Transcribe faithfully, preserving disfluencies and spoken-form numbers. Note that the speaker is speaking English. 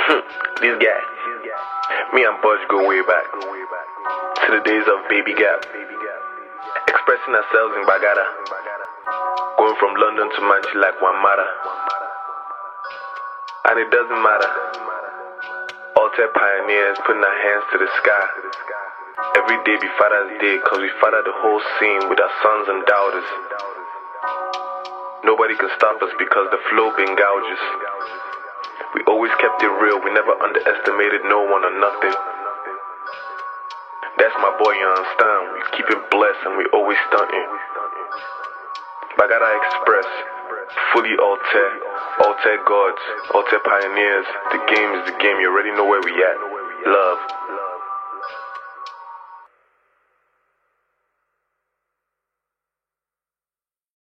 This guy, me and Budge go way back to the days of Baby Gap, expressing ourselves in Bagada, going from London to Manchi like Wamara. And it doesn't matter, Alter pioneers putting our hands to the sky. Every day be Father's Day, cause we father the whole scene with our sons and daughters. Nobody can stop us because the flow been gouges. We always kept it real, we never underestimated no one or nothing. That's my boy, you understand? We keep it blessed and we always stunting. Bagada Express, fully Alter, Alter gods, Alter pioneers. The game is the game, you already know where we at. Love.